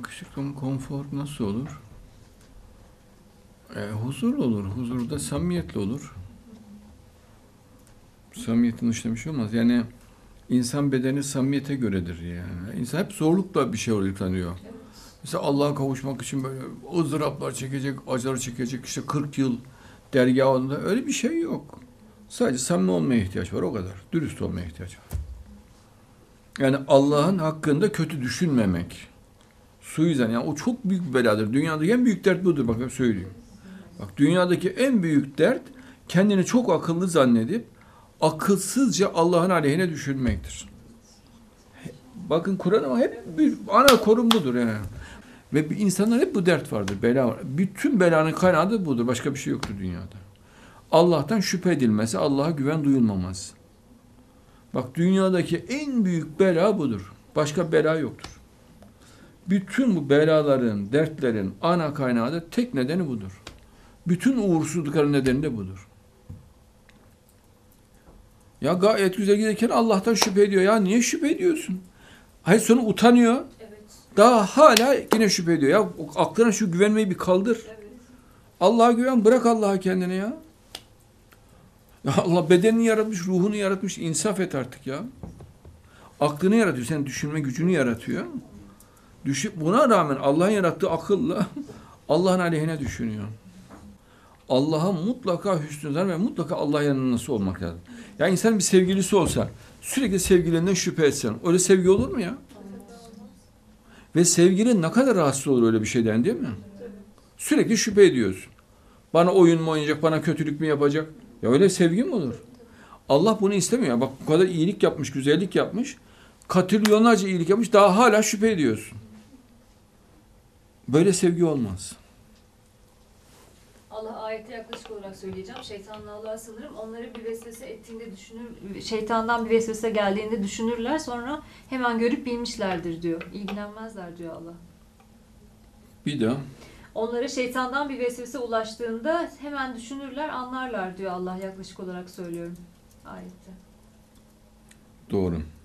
küçük konfor nasıl olur? Huzurlu olur. Huzurda samimiyetli olur. Samimiyetin dışında bir şey olmaz. Yani insan bedeni samimiyete göredir yani. İnsan hep zorlukla bir şey yıkanıyor. Evet. Mesela Allah'a kavuşmak için böyle ızdıraplar çekecek, acılar çekecek, işte 40 yıl dergâhında öyle bir şey yok. Sadece samimi olmaya ihtiyaç var, o kadar. Dürüst olmaya ihtiyaç var. Yani Allah'ın hakkında kötü düşünmemek. Suizan, yani o çok büyük bir beladır. Dünyadaki en büyük dert budur, bak söyleyeyim. Bak, dünyadaki en büyük dert kendini çok akıllı zannedip akılsızca Allah'ın aleyhine düşünmektir. Bakın Kur'an'a hep bir ana korun budur yani. Ve insanlar hep bu dert vardır, bela var. Bütün belanın kaynağı da budur. Başka bir şey yoktur dünyada. Allah'tan şüphe edilmesi, Allah'a güven duyulmaması. Bak, dünyadaki en büyük bela budur. Başka bela yoktur. Bütün bu belaların, dertlerin ana kaynağı da tek nedeni budur. Bütün uğursuzlukların nedeni de budur. Ya gayet güzel giderken Allah'tan şüphe ediyor. Ya niye şüphe ediyorsun? Hayır, sonra utanıyor. Evet. Daha hala yine şüphe ediyor. Ya aklına şu güvenmeyi bir kaldır. Evet. Allah'a güven, bırak Allah'a kendini ya. Ya Allah bedenini yaratmış, ruhunu yaratmış. İnsaf et artık ya. Aklını yaratıyor. Senin düşünme gücünü yaratıyor. Buna rağmen Allah'ın yarattığı akılla Allah'ın aleyhine düşünüyor. Allah'a mutlaka hüsnü zan ve mutlaka Allah yanında olmak lazım. Ya insan bir sevgilisi olsa sürekli sevgilinden şüphe etsen, öyle sevgi olur mu ya? Ve sevgilin ne kadar rahatsız olur öyle bir şeyden, değil mi? Sürekli şüphe ediyorsun. Bana oyun mu oynayacak, bana kötülük mü yapacak? Ya öyle sevgi mi olur? Allah bunu istemiyor. Bak, bu kadar iyilik yapmış, güzellik yapmış. Katrilyonlarca iyilik yapmış, daha hala şüphe ediyorsun. Böyle sevgi olmaz. Allah ayete yaklaşık olarak söyleyeceğim. Şeytanla Allah'a sığınırım. Onları bir vesvese ettiğinde düşünür, şeytandan bir vesvese geldiğinde düşünürler. Sonra hemen görüp bilmişlerdir diyor. İlgilenmezler diyor Allah. Bir daha. Onlara şeytandan bir vesvese ulaştığında hemen düşünürler, anlarlar diyor Allah, yaklaşık olarak söylüyorum ayette. Doğru.